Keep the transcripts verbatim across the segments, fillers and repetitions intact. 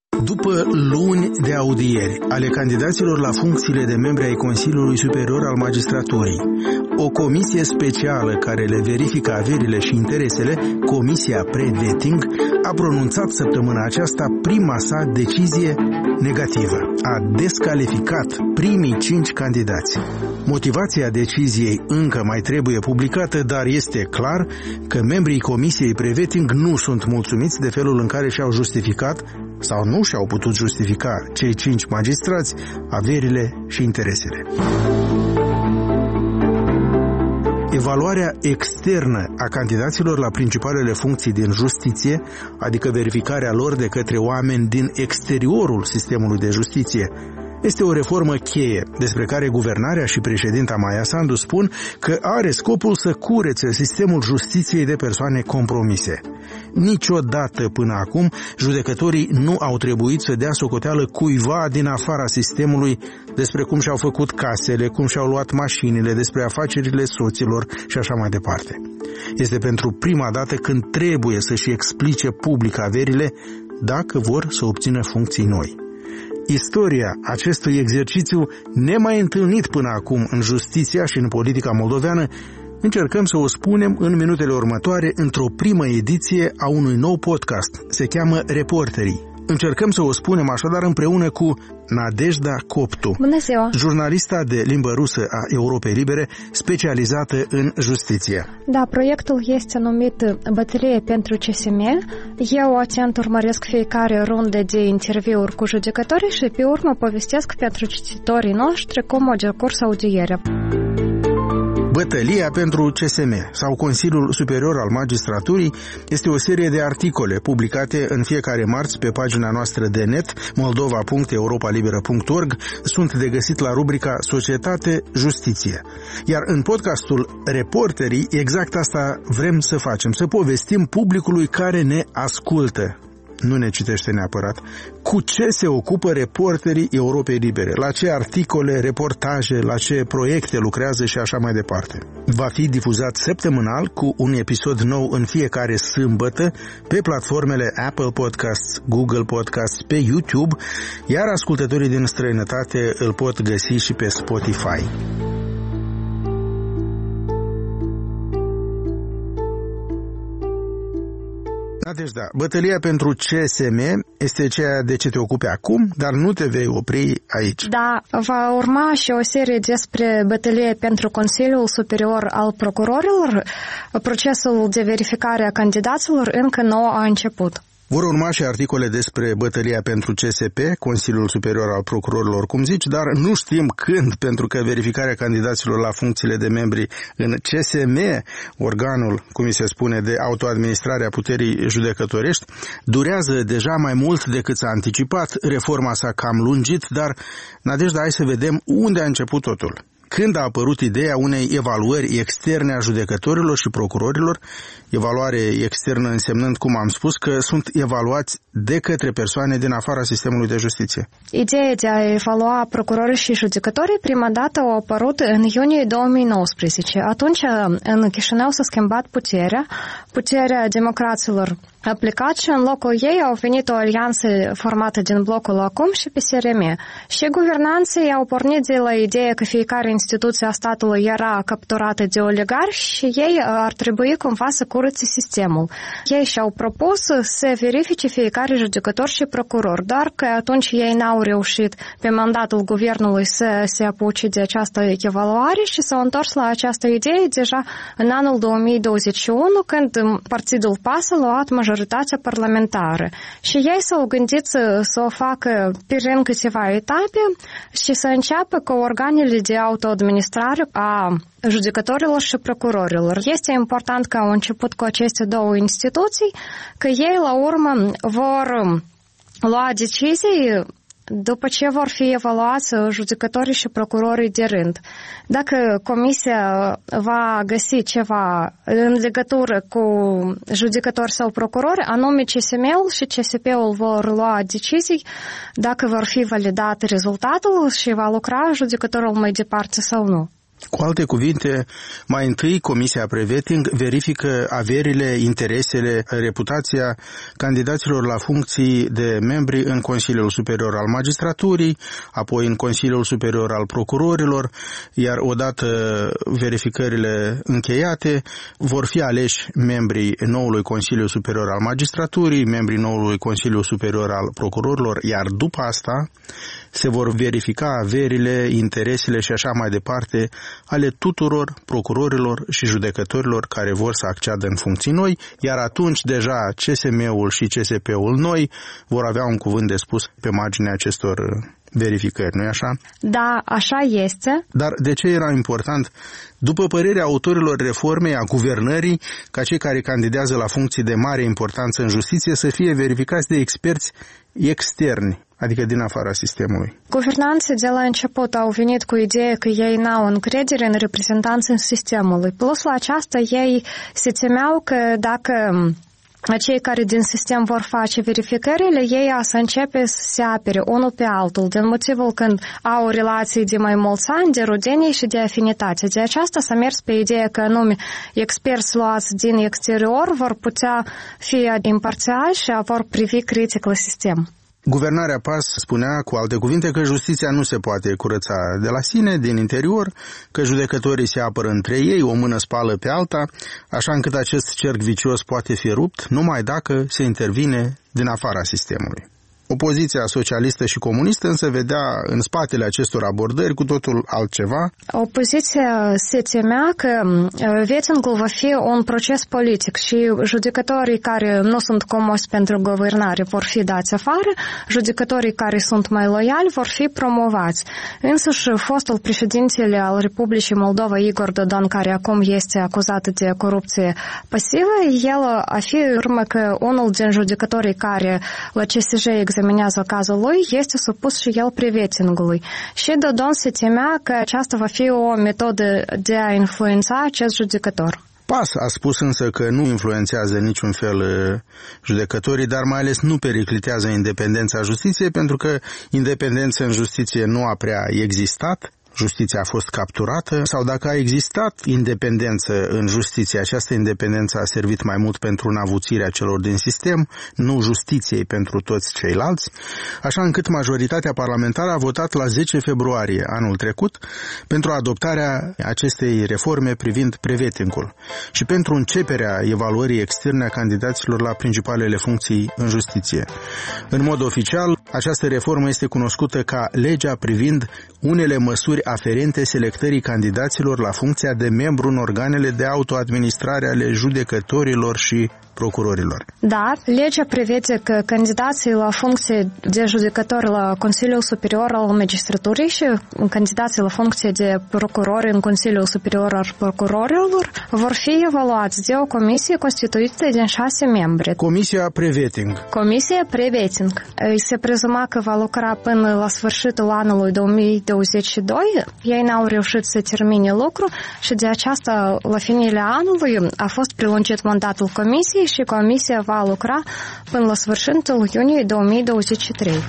După luni de audieri ale candidaților la funcțiile de membri ai Consiliului Superior al Magistraturii, o comisie specială care le verifică averile și interesele, Comisia Pre-Vetting, a pronunțat săptămâna aceasta prima sa decizie negativă. A descalificat primii cinci candidați. Motivația deciziei încă mai trebuie publicată, dar este clar că membrii Comisiei Pre-Vetting nu sunt mulțumiți de felul în care și-au justificat sau nu și-au putut justifica cei cinci magistrați averile și interesele. Evaluarea externă a candidaților la principalele funcții din justiție, adică verificarea lor de către oameni din exteriorul sistemului de justiție, este o reformă cheie despre care guvernarea și președinta Maia Sandu spun că are scopul să curețe sistemul justiției de persoane compromise. Niciodată până acum judecătorii nu au trebuit să dea socoteală cuiva din afara sistemului despre cum și-au făcut casele, cum și-au luat mașinile, despre afacerile soților și așa mai departe. Este pentru prima dată când trebuie să-și explice public averile dacă vor să obțină funcții noi. Istoria acestui exercițiu nemai întâlnit până acum în justiția și în politica moldoveană încercăm să o spunem în minutele următoare într-o primă ediție a unui nou podcast. Se cheamă Reporterii. Încercăm să o spunem așadar împreună cu Nadejda Coptu, Bună ziua! Jurnalista de limbă rusă a Europei Libere, specializată în justiție. Da, proiectul este numit Bătălie pentru C S M. Eu atent urmăresc fiecare rundă de interviuri cu judecătorii și pe urmă povestesc pentru cititorii noștri cum a decurs audierea. Bătălia pentru C S M sau Consiliul Superior al Magistraturii este o serie de articole publicate în fiecare marți pe pagina noastră de net moldova punct europa liberă punct org. Sunt de găsit la rubrica Societate, Justiție. Iar în podcastul Reporterii exact asta vrem să facem, să povestim publicului care ne ascultă. Nu ne citește neapărat, cu ce se ocupă reporterii Europei Libere, la ce articole, reportaje, la ce proiecte lucrează și așa mai departe. Va fi difuzat săptămânal cu un episod nou în fiecare sâmbătă pe platformele Apple Podcasts, Google Podcasts, pe YouTube, iar ascultătorii din străinătate îl pot găsi și pe Spotify. Deci da, bătălia pentru C S M este ceea de ce te ocupi acum, dar nu te vei opri aici. Da, va urma și o serie despre bătălie pentru Consiliul Superior al Procurorilor. Procesul de verificare a candidaților încă nu a început. Vor urma și articole despre bătălia pentru C S P, Consiliul Superior al Procurorilor, cum zici, dar nu știm când, pentru că verificarea candidaților la funcțiile de membri în C S M, organul, cum mi se spune, de autoadministrare a puterii judecătorești, durează deja mai mult decât s-a anticipat. Reforma s-a cam lungit, dar, Nadejda, hai să vedem unde a început totul. Când a apărut ideea unei evaluări externe a judecătorilor și procurorilor, evaluare externă însemnând, cum am spus, că sunt evaluați de către persoane din afara sistemului de justiție. Ideea de a evalua procurorii și judecătorii prima dată a apărut în iunie două mii nouăsprezece. Atunci în Chișinău s-a schimbat puterea, puterea democraților a plecat și în locul ei au venit o alianță formată din blocul Acum și P S R M. Și guvernanții au pornit de la ideea că fiecare instituție a statului era capturată de oligari și ei ar trebui cumva să curățe sistemul. Ei și-au propus să verifice fiecare judecător și procuror, dar că atunci ei n-au reușit pe mandatul guvernului să se apuce de această evaluare și s-au întors la această idee deja în anul două mii douăzeci și unu, când partidul P A S a luat majoritatea parlamentară. Și ei s-au gândit să, să o facă prin câteva etape și să înceapă cu organele de autoadministrare a judecătorilor și procurorilor. Este important că au început cu aceste două instituții, că ei la urmă vor lua decizii după ce vor fi evaluați judecătorii și procurorii de rând. Dacă comisia va găsi ceva în legătură cu judecători sau procurori, anume C S M-ul și C S P-ul vor lua decizii dacă vor fi validat rezultatul și va lucra judecătorul mai departe sau nu. Cu alte cuvinte, mai întâi Comisia Prevetting verifică averile, interesele, reputația candidaților la funcții de membri în Consiliul Superior al Magistraturii, apoi în Consiliul Superior al Procurorilor, iar odată verificările încheiate, vor fi aleși membrii noului Consiliu Superior al Magistraturii, membrii noului Consiliu Superior al Procurorilor, iar după asta se vor verifica averile, interesele și așa mai departe ale tuturor procurorilor și judecătorilor care vor să acceadă în funcții noi, iar atunci deja C S M-ul și C S P-ul noi vor avea un cuvânt de spus pe marginea acestor verificări, nu-i așa? Da, așa este. Dar de ce era important, după părerea autorilor reformei a guvernării, ca cei care candidează la funcții de mare importanță în justiție să fie verificați de experți externi, adică din afara sistemului? Guvernanții de la început au venit cu ideea că ei n-au încredere în reprezentanții sistemului. Plus la aceasta, ei se temeau că dacă cei care din sistem vor face verificările, ei să începe să se apere unul pe altul, din motivul când au relații de mai mulți ani, de rudenie și de afinitate. De aceasta s-a mers pe ideea că anume experți luați din exterior vor putea fi imparțiali și vor privi critic la sistem. Guvernarea P A S spunea, cu alte cuvinte, că justiția nu se poate curăța de la sine, din interior, că judecătorii se apără între ei, o mână spală pe alta, așa încât acest cerc vicios poate fi rupt numai dacă se intervine din afara sistemului. Opoziția socialistă și comunistă însă vedea în spatele acestor abordări cu totul altceva. Opoziția se temea că vettingul va fi un proces politic și judecătorii care nu sunt comozi pentru guvernare vor fi dați afară, judecătorii care sunt mai loiali vor fi promovați. Însuși, fostul președintele al Republicii Moldova, Igor Dodon, care acum este acuzat de corupție pasivă, el afirmă că unul din judecătorii care la C S J examinează cazul lui este supus și el prevettingului. Și Dodon se temea că aceasta va fi o metodă de a influența acest judecător. P A S a spus însă că nu influențează niciun fel judecătorii, dar mai ales nu periclitează independența justiției, pentru că independența în justiție nu a prea existat. Justiția a fost capturată, sau dacă a existat independență în justiție, această independență a servit mai mult pentru înavuțirea celor din sistem, nu justiției pentru toți ceilalți, așa încât majoritatea parlamentară a votat la zece februarie anul trecut pentru adoptarea acestei reforme privind prevettingul și pentru începerea evaluării externe a candidaților la principalele funcții în justiție. În mod oficial, această reformă este cunoscută ca legea privind unele măsuri aferente selectării candidaților la funcția de membru în organele de autoadministrare ale judecătorilor și procurorilor. Da, legea prevede că candidații la funcție de judecători la Consiliul Superior al Magistraturii și candidații la funcție de procurori în Consiliul Superior al Procurorilor vor fi evaluați de o comisie constituită din șase membri. Comisia Prevetting. Comisia Prevetting. Se prezuma că va lucra până la sfârșitul anului două mii douăzeci și doi. Ei n-au reușit să termine lucru și de aceasta, la finele anului, a fost prelungit mandatul comisiei și comisia va lucra până la sfârșitul iunie două mii douăzeci și trei.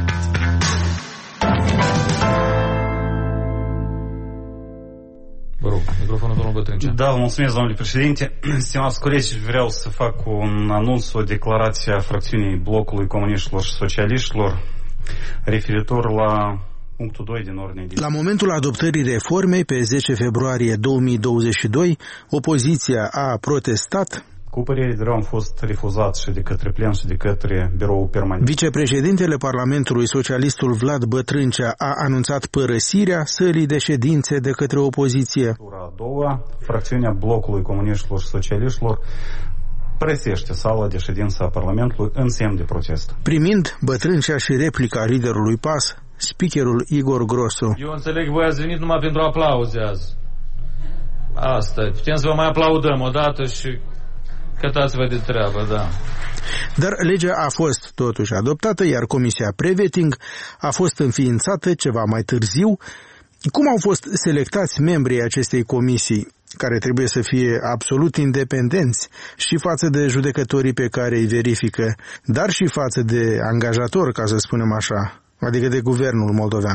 Vă rog, microfonul domnul Bătrâncea. Da, vă mulțumesc, domnule președinte. Stimați colegi, vreau să fac un anunț, o declarație a fracțiunii Blocului Comuniștilor și Socialiștilor referitor la punctul doi din ordine de zi. La momentul adoptării reformei, pe zece februarie două mii douăzeci și doi, opoziția a protestat. Cu părere de rău am fost refuzat și de către plen și de către biroul permanent. Vicepreședintele Parlamentului, socialistul Vlad Bătrâncea, a anunțat părăsirea sălii de ședințe de către opoziție. A doua, fracțiunea Blocului Comuniștilor și Socialiștilor părăsește sala de ședință a Parlamentului în semn de protest. Primind Bătrâncea și replica liderului P A S, speakerul Igor Grosu. Eu înțeleg, voi ați venit numai pentru aplauze azi. Asta, putem să vă mai aplaudăm odată și cătați-vă de treabă, da. Dar legea a fost totuși adoptată, iar Comisia Prevetting a fost înființată ceva mai târziu. Cum au fost selectați membrii acestei comisii, care trebuie să fie absolut independenți și față de judecătorii pe care îi verifică, dar și față de angajator, ca să spunem așa, adică de guvernul moldovean?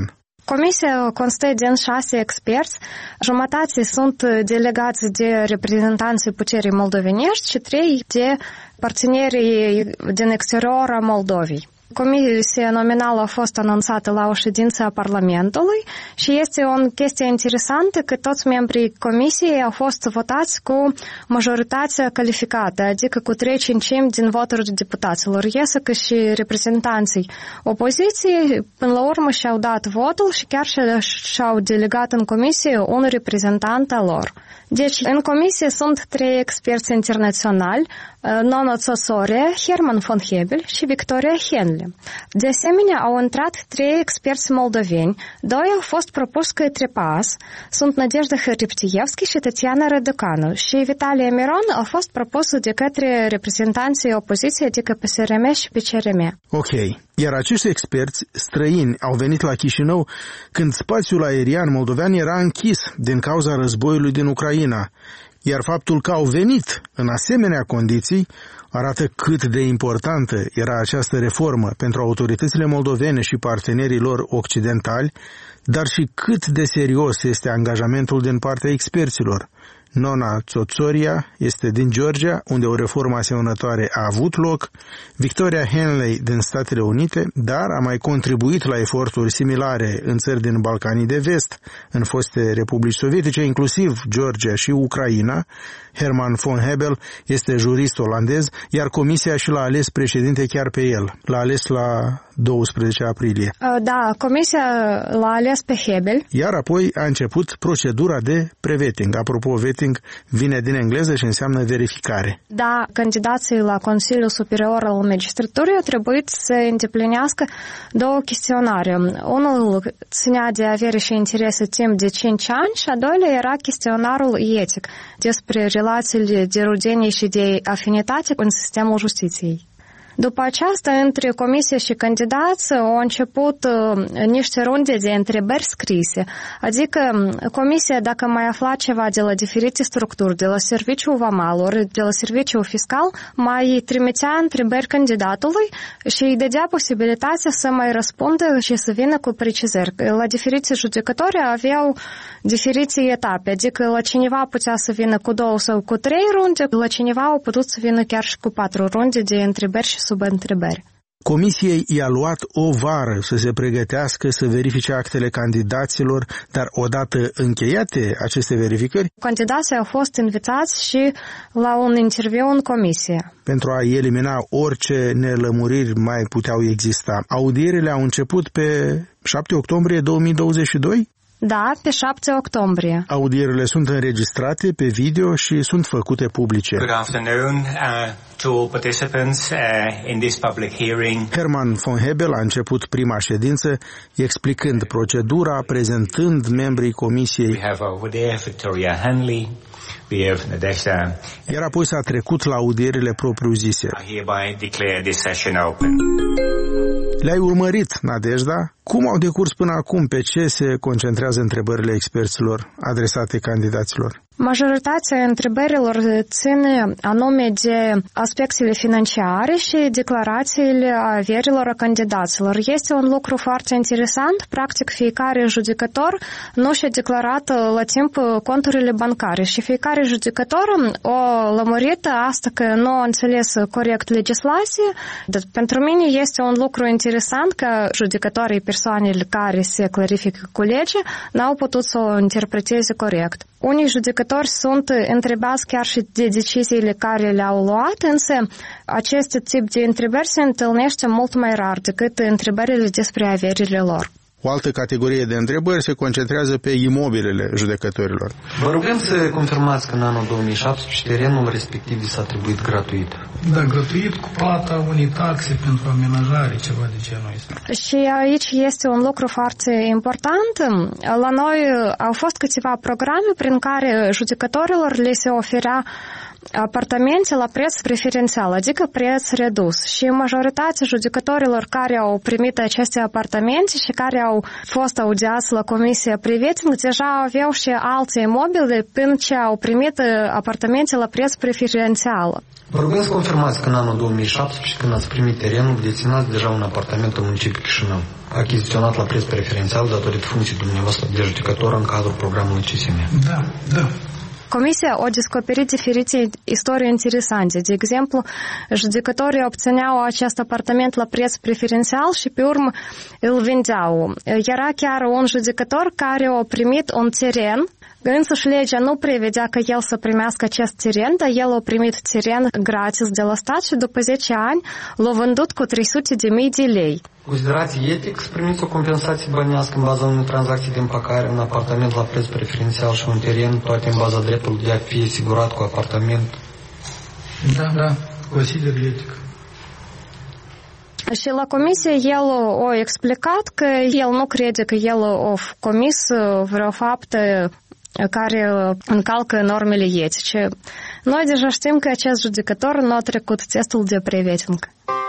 Comisia constă din șase experți, jumătate sunt delegați de reprezentanții puterii moldovenești și trei de partenerii din exterior a Moldovei. Comisia nominală a fost anunțată la o ședință a Parlamentului și este o chestie interesantă că toți membrii comisiei au fost votați cu majoritatea calificată, adică cu trei cincimi din voturi deputaților. Iese că și reprezentanții opoziției până la urmă și-au dat votul și chiar și-au delegat în comisie un reprezentant al lor. Deci, în comisie sunt trei experți internaționali, Nono Tsosore, Herman von Hebel și Victoria Henle. De asemenea, au intrat trei experți moldoveni, doi au fost propuși către P A S, sunt Nadejda Hăriptievski și Tatiana Răducanu și Vitalie Miron a fost propus de către reprezentanții opoziției, adică P S R M și P C R M. Ok, iar acești experți străini au venit la Chișinău când spațiul aerian moldovean era închis din cauza războiului din Ucraina, iar faptul că au venit în asemenea condiții arată cât de importantă era această reformă pentru autoritățile moldovene și partenerii lor occidentali, dar și cât de serios este angajamentul din partea experților. Nona Tsotsoria este din Georgia, unde o reformă asemănătoare a avut loc, Victoria Henley din Statele Unite, dar a mai contribuit la eforturi similare în țări din Balcanii de Vest, în foste republici sovietice, inclusiv Georgia și Ucraina. Herman von Hebel este jurist olandez, iar comisia și l-a ales președinte chiar pe el. L-a ales la doisprezece aprilie. Da, comisia l-a ales pe Hebel. Iar apoi a început procedura de pre-vetting. Apropo, vetting vine din engleză și înseamnă verificare. Da, candidații la Consiliul Superior al Magistraturii au trebuit să îndeplinească două chestionare. Unul ținea de avere și interese timp de cinci ani și a doilea era chestionarul etic despre relațiile de rudenie și de afinitate în sistemul justiției. După aceasta, între comisie și candidați au început uh, niște runde de întrebări scrise, adică comisia, dacă mai afla ceva de la diferite structuri, de la serviciul vamalor, de la serviciul fiscal, mai trimitea întrebări candidatului și îi dădea posibilitatea să mai răspundă și să vină cu precizări. La diferite judecători aveau diferite etape, adică la cineva putea să vină cu două sau cu trei runde, la cineva au putut să vină chiar și cu patru runde de întrebări și sub întrebări. Comisiei i-a luat o vară să se pregătească să verifice actele candidaților, dar odată încheiate aceste verificări, candidații au fost invitați și la un interviu în comisie. Pentru a elimina orice nelămuriri mai puteau exista. Audierile au început pe șapte octombrie două mii douăzeci și doi? Da, pe șapte octombrie. Audierile sunt înregistrate pe video și sunt făcute publice. Good afternoon uh, to all participants uh, in this public hearing. Herman von Hebel a început prima ședință explicând procedura, prezentând membrii comisiei. We have over there Victoria Henley. We have Nadezhda. Iar apoi s-a trecut la audierile propriu-zise. I hereby declare this session open. Le-ai urmărit, Nadejda? Cum au decurs până acum? Pe ce se concentrează întrebările experților adresate candidaților? Majoritatea întrebărilor ține anume de aspectele financiare și declarațiile averilor a candidaților. Este un lucru foarte interesant. Practic, fiecare judecător nu și-a declarat la timp conturile bancare și fiecare judecător o lămurit asta că nu a înțeles corect legislație. Dar pentru mine este un lucru interesant că judecătorii, persoanele care se clarifică cu legea, n-au putut să o interpreteze corect. Unii judecători sunt întrebați chiar și de deciziile care le-au luat, însă acest tip de întrebări se întâlnește mult mai rar decât întrebările despre averile lor. O altă categorie de întrebări se concentrează pe imobilele judecătorilor. Vă rugăm să confirmați că în anul două mii șaptesprezece terenul respectiv s-a atribuit gratuit. Da, gratuit cu plata unei taxe pentru amenajare, ceva de genul ăsta. Și aici este un lucru foarte important. La noi au fost câteva programe prin care judecătorilor le se oferea apartamente la preț preferențial, adică preț redus. Și majoritatea judecătorilor care au primit aceste apartamente și care au fost audiați la Comisia Priveting deja aveau și alte imobile până ce au primit apartamente la preț preferențial. Vă rugăm să confirmați că în anul două mii șaptesprezece, când ați primit terenul, deținați deja un apartament în municipiul Chișinău, achiziționat la preț preferențial datorită funcției dumneavoastră de judecător în cadrul programului C S M. Da, da. Comisia a descoperit diferite istorii interesante. De exemplu, judecătorii obțineau acest apartament la preț preferențial și pe urmă îl vindeau. Era chiar un judecător care a primit un teren, însăși legea nu prevedea că el să primească acest teren, dar el a primit teren gratis de la stat și după zece ani l-a vândut cu trei sute de mii de lei. Considerați etic să primiți o compensație bănească în baza unei tranzacții de împăcare, un apartament la preț preferențial și un teren, toate în baza dreptului de a fi asigurat cu apartament? Da, da, consider etic. Și la comisie el a explicat că el nu crede că el a comis vreo faptă care încalcă normele etice. Noi deja știm că acest judecător nu a trecut testul de Priveting.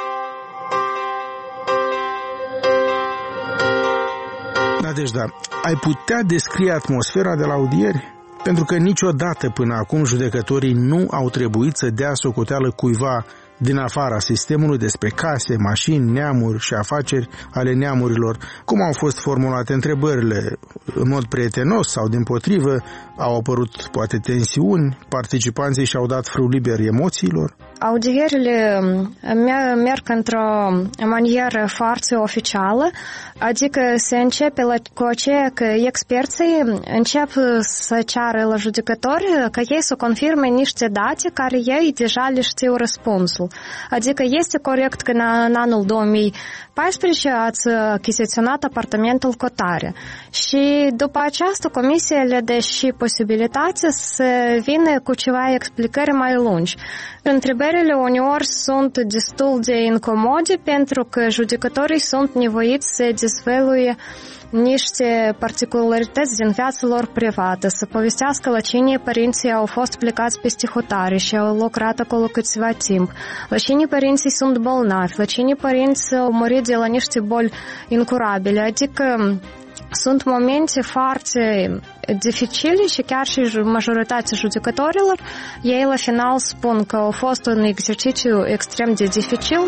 Nadejda, ai putea descrie atmosfera de la audieri? Pentru că niciodată până acum judecătorii nu au trebuit să dea socoteală cuiva din afara sistemului despre case, mașini, neamuri și afaceri ale neamurilor, cum au fost formulate întrebările, în mod prietenos sau dimpotrivă, au apărut poate tensiuni, participanții și-au dat frâu liber emoțiilor. Audierile merg într-o manieră foarte oficială, adică se începe la, cu aceea că experții încep să ceară la judecători că ei să confirme niște date care ei deja le știu răspunsul. Adică este corect că în anul două mii paisprezece ați achiziționat apartamentul Cotare și după această comisie le dă și posibilitatea să vină cu ceva explicări mai lungi. Întrebările uneori sunt destul de incomode pentru că judecătorii sunt nevoiți să dezvăluie niște particularități din viața lor privată, să povestească la cine părinții au fost plecați peste hotare și au lucrat acolo câțiva timp, la cine părinții sunt bolnavi, la cine părinții au murit de la niște boli incurabile, adică sunt momente foarte dificile și chiar și majoritatea judecătorilor, ei la final spun că a fost un exercițiu extrem de dificil.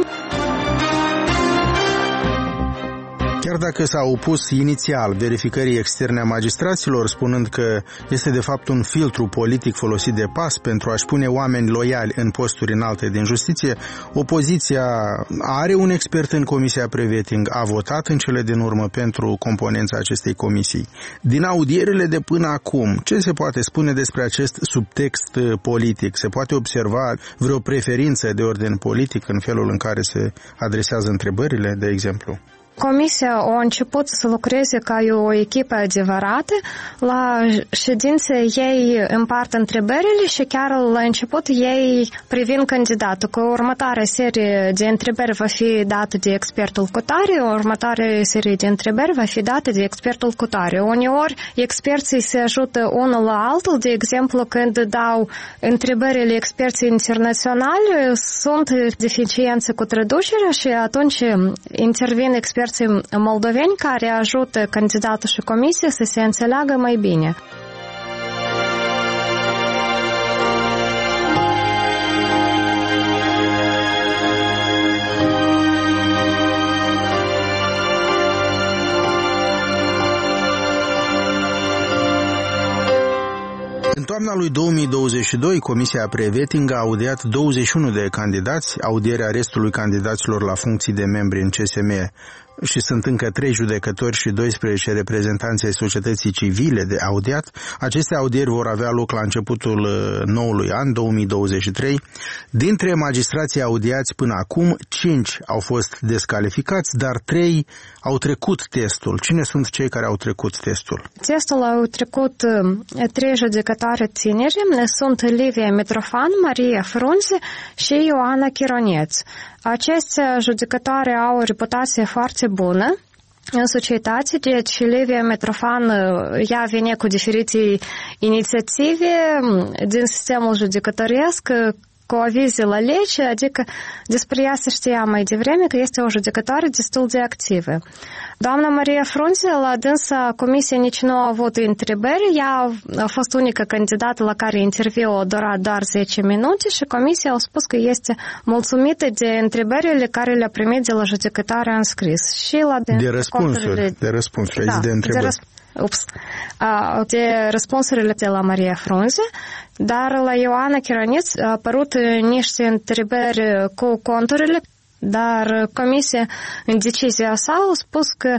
Chiar dacă s-a opus inițial verificării externe a magistraților, spunând că este de fapt un filtru politic folosit de P A S pentru a-și pune oameni loiali în posturi înalte din justiție, opoziția are un expert în Comisia Priveting, a votat în cele din urmă pentru componența acestei comisii. Din audierile de până acum, ce se poate spune despre acest subtext politic? Se poate observa vreo preferință de ordin politic în felul în care se adresează întrebările, de exemplu? Comisia a început să lucreze ca o echipă adevărată. La ședințe ei împart întrebările și chiar la început ei privin candidatul că următoarea serie de întrebări va fi dată de expertul Cotare, următoarea serie de întrebări va fi dată de expertul Cotare. Uneori experții se ajută unul la altul, de exemplu când dau întrebările experții internaționali sunt deficiențe cu traducerea și atunci intervin experții moldoveni care ajută candidatul și comisia să se înțeleagă mai bine. În toamna lui două mii douăzeci și doi, Comisia Priveting a audiat douăzeci și unu de candidați, audierea restului candidaților la funcții de membri în C S M și sunt încă trei judecători și doisprezece reprezentanți ai societății civile de audiat. Aceste audieri vor avea loc la începutul noului an, două mii douăzeci și trei. Dintre magistrații audiați până acum, cinci au fost descalificați, dar trei au trecut testul. Cine sunt cei care au trecut testul? Testul au trecut trei judecătoare tineri, sunt Livia Mitrofan, Maria Frunze și Ioana Chironeț. Aceste judecătoare au o reputație foarte bună în societate. Deci Livia Mitrofan, ea vine cu diferite inițiative din sistemul judecătoresc, cu avize la lege, adică despre ea se știa mai devreme că este o judecătoare destul de activă. Doamna Maria Frunze, la dânsa comisie nici nu a avut întrebări, ea a fost unica candidată la care interviul a durat doar zece minute și comisia a spus că este mulțumită de întrebările care le-a primit de la judecătoarea în scris. Și la de răspunsuri, de răspunsuri, da, de întrebări. De răsp- Ups, de răspunsurile de la Maria Frunze, dar la Ioana Chironiț a apărut niște întrebări cu conturile, dar comisia în decizia sa a spus că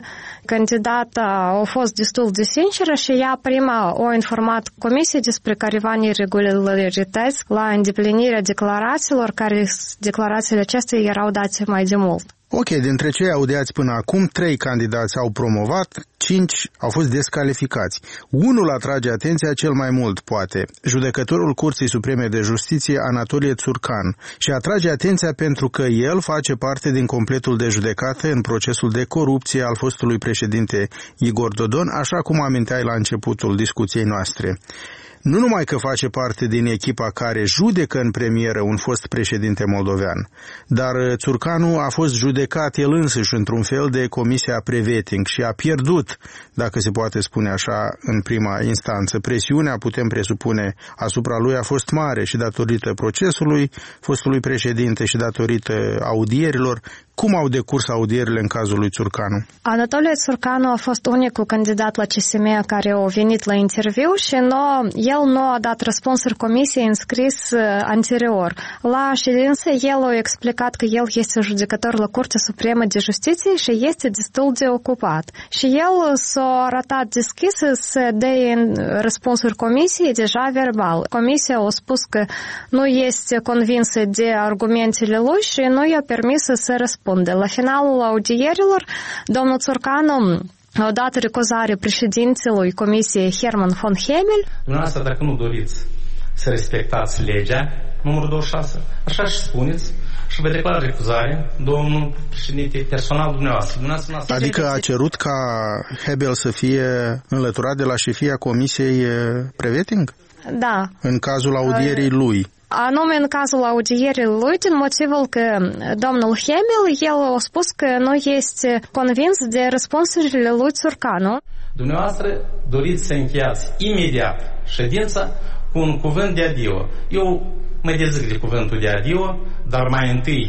candidata a fost destul de sinceră și ea prima a informat comisia despre careva neregularități la îndeplinirea declarațiilor, care declarațiile acestea erau date mai de mult. Ok, dintre cei audiați până acum, trei candidați au promovat, cinci au fost descalificați. Unul atrage atenția cel mai mult, poate, judecătorul Curții Supreme de Justiție Anatolie Țurcan, și atrage atenția pentru că el face parte din completul de judecată în procesul de corupție al fostului președinte Igor Dodon, așa cum aminteai la începutul discuției noastre. Nu numai că face parte din echipa care judecă în premieră un fost președinte moldovean, dar Țurcanu a fost judecat el însuși într-un fel de comisia Preveting și a pierdut, dacă se poate spune așa, în prima instanță. Presiunea, putem presupune, asupra lui a fost mare și datorită procesului fostului președinte și datorită audierilor. Cum au decurs audierile în cazul lui Țurcanu? Anatolie Țurcanu a fost unicul candidat la C S M care a venit la interviu și nu, el nu a dat răspunsuri comisiei în scris anterior. La ședință el a explicat că el este judecător la Curtea Supremă de Justiție și este destul de ocupat. Și el s-a arătat deschis să dea răspunsuri comisiei deja verbal. Comisia a spus că nu este convinsă de argumentele lui și nu i-a permis să răspundă. La finalul audierilor, domnul Țurcanu a dat recuzare președintelui Comisiei Herman von Hemel. Dumneavoastră, dacă nu doriți să respectați legea, numărul douăzeci și șase, așa și spuneți, și vă declar recuzare, domnul președinte personal dumneavoastră. dumneavoastră adică a cerut ca Hebel să fie înlăturat de la șefia Comisiei Preveting? Da. În cazul audierii lui. Anume în cazul audierii lui, din motivul că domnul Hemel, el a spus că nu este convins de răspunsurile lui Țurcanu. Dumneavoastră doriți să încheiați imediat ședința cu un cuvânt de adio. Eu mă dezic de cuvântul de adio, dar mai întâi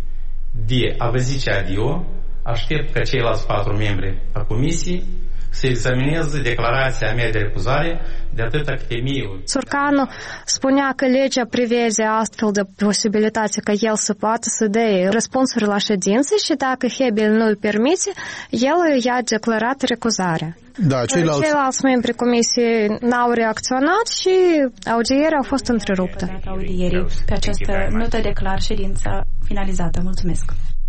de a vă zice adio, aștept ca ceilalți patru membri a comisiei să examineze declarația mea de recuzare de atâta chemie. Țurcanu spunea că legea prevede astfel de posibilitate ca el să poată să dea răspunsuri la ședință și dacă Hebel nu îl permite, el i-a declarat recuzarea. Da, ceilalți... ceilalți membri comisiei n-au reacționat și audierea a fost întreruptă. Audierii. Pe această notă declar ședința finalizată. Mulțumesc.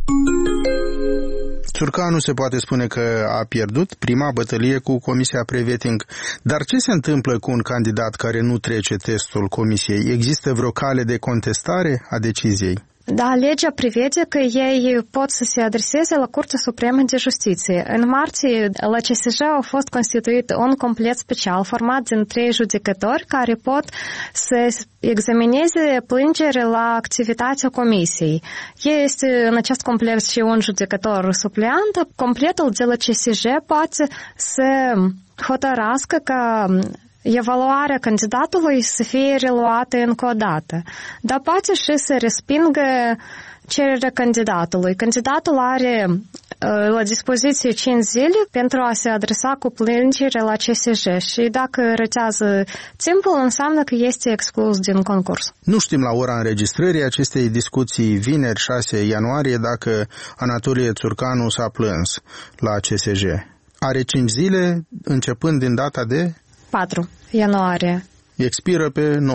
Țurcanu se poate spune că a pierdut prima bătălie cu Comisia Preveting, dar ce se întâmplă cu un candidat care nu trece testul Comisiei? Există vreo cale de contestare a deciziei? Da, legea prevede că ei pot să se adreseze la Curtea Supremă de Justiție. În martie, la C S J a fost constituit un complet special format din trei judecători care pot să examineze plângere la activitatea comisiei. Este în acest complet și un judecător supleant. Completul de la C S J poate să hotărască că evaluarea candidatului să fie reluată încă o dată, dar poate și să respingă cererea candidatului. Candidatul are la dispoziție cinci zile pentru a se adresa cu plângere la C S J și dacă rătează timpul, înseamnă că este exclus din concurs. Nu știm la ora înregistrării acestei discuții, vineri șase ianuarie, dacă Anatolie Țurcanu s-a plâns la C S J. Are cinci zile începând din data de... patru ianuarie. Expiră pe nouă.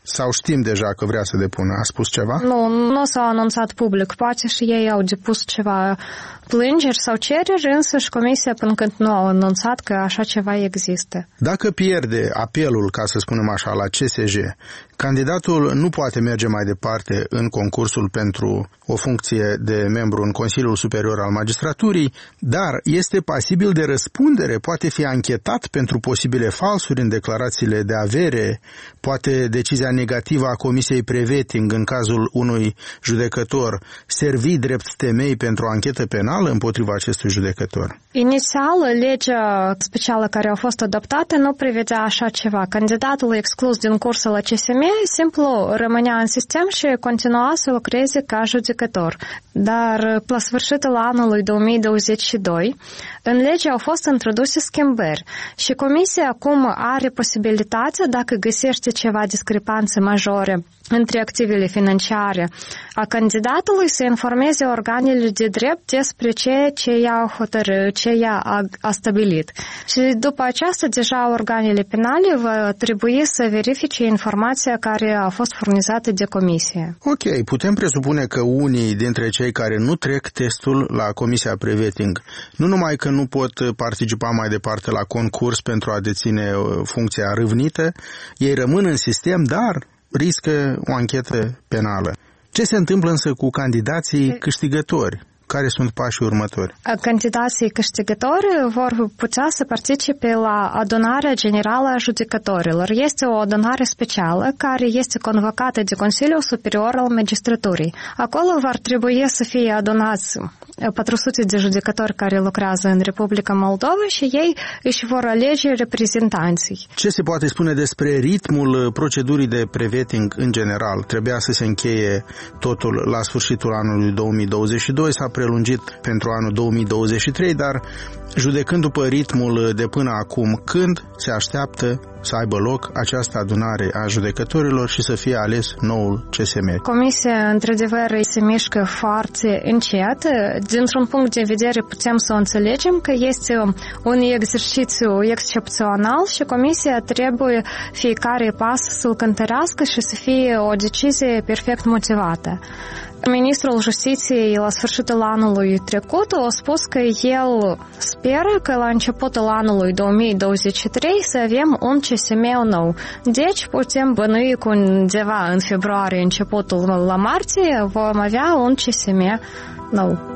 Sau știm deja că vrea să depună? A spus ceva? Nu, nu s-a anunțat public. Poate și ei au depus ceva plângeri sau cereri, însă și Comisia până când nu au anunțat că așa ceva există. Dacă pierde apelul, ca să spunem așa, la C S J, candidatul nu poate merge mai departe în concursul pentru o funcție de membru în Consiliul Superior al Magistraturii, dar este pasibil de răspundere, poate fi anchetat pentru posibile falsuri în declarațiile de avere, poate decizia negativă a Comisiei Preveting în cazul unui judecător servi drept temei pentru o anchetă penală împotriva acestui judecător. Inițial, legea specială care a fost adoptată nu prevedea așa ceva. Candidatul exclus din cursul la C S M simplu rămânea în sistem și continua să lucreze ca judecător. Dar la sfârșitul anului două mii douăzeci și doi, în lege au fost introduse schimbări și Comisia acum are posibilitatea, dacă găsește ceva discrepanțe majore între activele financiare a candidatului, să informeze organele de drept despre ceea ce ea hotărât, ce ea a, a stabilit. Și după aceasta, deja organele penale va trebui să verifice informația care a fost furnizată de comisie. Ok, putem presupune că unii dintre cei care nu trec testul la Comisia Preveting, nu numai că nu pot participa mai departe la concurs pentru a deține funcția râvnită, ei rămân în sistem, dar riscă o anchetă penală. Ce se întâmplă însă cu candidații câștigători? Care sunt pașii următori? Candidații câștigători vor putea să participe la adunarea generală a judecătorilor. Este o adunare specială care este convocată de Consiliul Superior al Magistraturii. Acolo vor trebui să fie adunați patru sute de judecători care lucrează în Republica Moldova și ei își vor alege reprezentanții. Ce se poate spune despre ritmul procedurii de preveting în general? Trebuia să se încheie totul la sfârșitul anului două mii douăzeci și doi, s-a prelungit pentru anul două mii douăzeci și trei, dar judecând după ritmul de până acum, când se așteaptă să aibă loc această adunare a judecătorilor și să fie ales noul C S M? Comisia, într-adevăr, se mișcă foarte încet. Dintr-un punct de vedere putem să o înțelegem că este un exercițiu excepțional și Comisia trebuie fiecare pas să-l cântărească și să fie o decizie perfect motivată. Ministrul Justiției la sfârșitul anului trecut a spus că el speră că la începutul anului două mii douăzeci și trei să avem un C S M nou. Deci putem bănui cu undeva în februarie, începutul la martie, vom avea un C S M nou.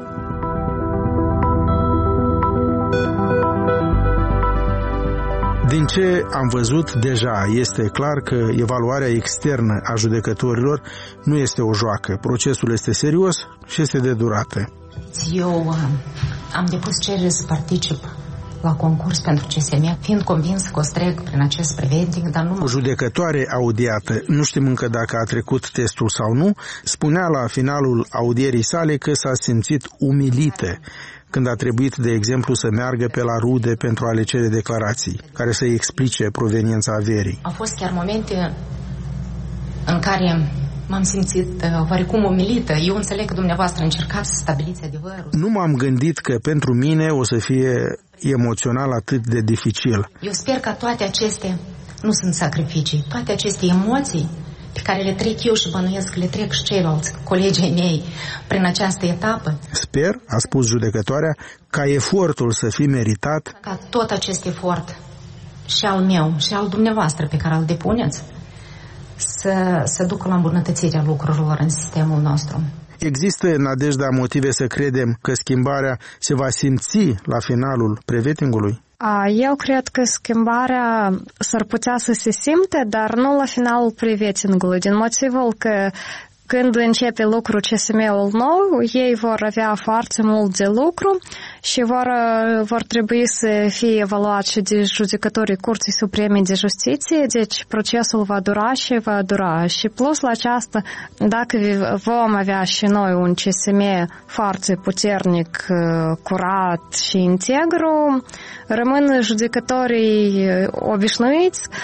Din ce am văzut deja, este clar că evaluarea externă a judecătorilor nu este o joacă. Procesul este serios și este de durată. Eu am depus cerere să particip la concurs pentru C S M, fiind convins că o să trec prin acest preventing, dar nu... O judecătoare audiată, nu știm încă dacă a trecut testul sau nu, spunea la finalul audierii sale că s-a simțit umilită când a trebuit, de exemplu, să meargă pe la rude pentru a le cere declarații, care să-i explice proveniența averii. Au fost chiar momente în care m-am simțit oarecum umilită. Eu înțeleg că dumneavoastră încercați să stabiliți adevărul. Nu m-am gândit că pentru mine o să fie emoțional atât de dificil. Eu sper că toate acestea nu sunt sacrificii, toate aceste emoții pe care le trec eu și bănuiesc că le trec și ceilalți colegii mei prin această etapă. Sper, a spus judecătoarea, ca efortul să fie meritat. Ca tot acest efort, și al meu, și al dumneavoastră pe care îl depuneți, să, să ducă la îmbunătățirea lucrurilor în sistemul nostru. Există, Nadejda, motive să credem că schimbarea se va simți la finalul prevetingului? Eu cred că schimbarea s-ar putea să se simte, dar nu la finalul prevetingului, din motivul că când începe lucru C S M-ul nou, ei vor avea foarte mult de lucru și vor, vor trebui să fie evaluați și de judecătorii Curții Supreme de Justiție, deci procesul va dura și va dura. Și plus la aceasta, dacă vom avea și noi un C S M foarte puternic, curat și integru, rămân judecătorii obișnuiți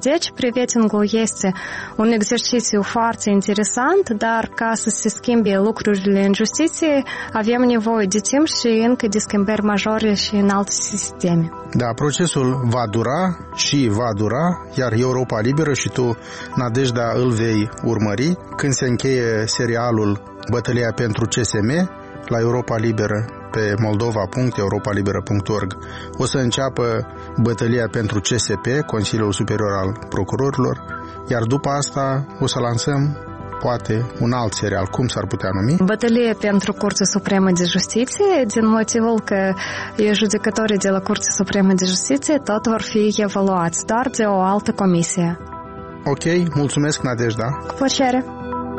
Deci, privetingul este un exercițiu foarte interesant, dar ca să se schimbe lucrurile în justiție, avem nevoie de timp și încă de schimbări majore și în alte sisteme. Da, procesul va dura și va dura, iar Europa Liberă și tu, Nadejda, îl vei urmări când se încheie serialul Bătălia pentru C S M la Europa Liberă pe moldova punct europa liberă punct org. O să înceapă bătălia pentru C S P, Consiliul Superior al Procurorilor, iar după asta o să lansăm poate un alt serial, cum s-ar putea numi? Bătălie pentru Curtea Supremă de Justiție, din motivul că judecătorii de la Curtea Supremă de Justiție tot vor fi evaluați, dar de o altă comisie. Ok, mulțumesc, Nadejda. Cu plăcere.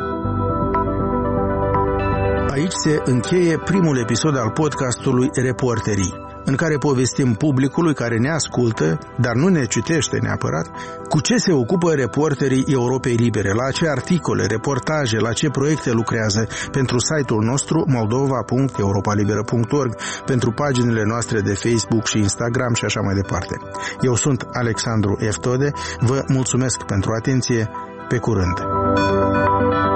Aici se încheie primul episod al podcastului Reporterii, în care povestim publicului care ne ascultă, dar nu ne citește neapărat, cu ce se ocupă reporterii Europei Libere, la ce articole, reportaje, la ce proiecte lucrează pentru site-ul nostru moldova punct europa liberă punct org, pentru paginile noastre de Facebook și Instagram și așa mai departe. Eu sunt Alexandru Eftode, vă mulțumesc pentru atenție, pe curând!